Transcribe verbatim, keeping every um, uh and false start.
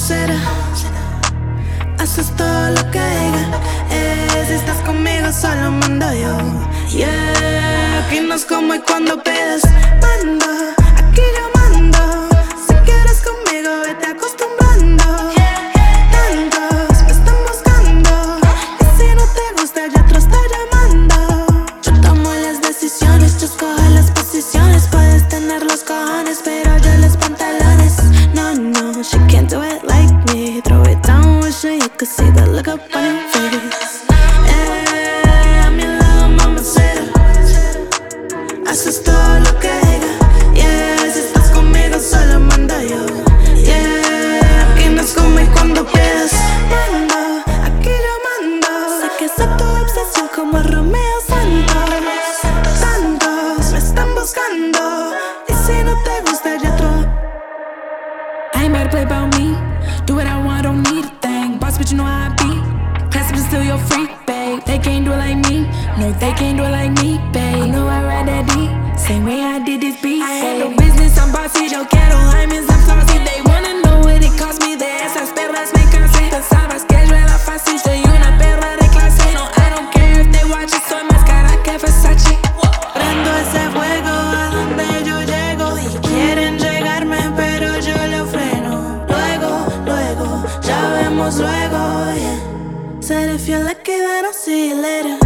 mamacita. Haces todo lo que diga. Eh, si estás conmigo solo mando yo. Yeah, aquí no es como y cuando pides. Mando, aquí yo mando. Si quieres conmigo vete acostumbrando. Tantos me están buscando, y si no te gusta ya otro está llamando. Yo tomo las decisiones, yo escojo las posiciones. Puedes tener los cojones, pero yo los pantalones. No, no, she can't do it like me. Throw it down, wishing you could see the look up on her face. Eh, a mi lado, mamacita. Haces todo lo que diga. Yeah, si estás conmigo solo mando yo. Yeah, aquí no es como y cuando pides. Mando, aquí yo mando. Sé que soy tu obsesión como Romeo Santos. Tantos me están buscando, y si no te gusta ya otro. I ain't about to play about me. Do what I want, don't need a thing. Boss, but you know how I be. Class but still your freak, babe. They can't do it like me. No, they can't do it like me, babe. I know I ride that D. Same way I did this beat. I had no business, I'm bossy. Yo quiero diamonds, I'm saucy. They wanna know what it cost me. De esas perlas me cansé. Pensabas que yo era fácil. Soy una perla de clase. No, I don't care if they watch it. Soy más cara que Versace. Prendo ese fuego a donde yo llego. Y quieren llegarme, pero yo lo freno. Luego, luego, ya vemos luego, yeah. Said if you're lucky then I'll see you later.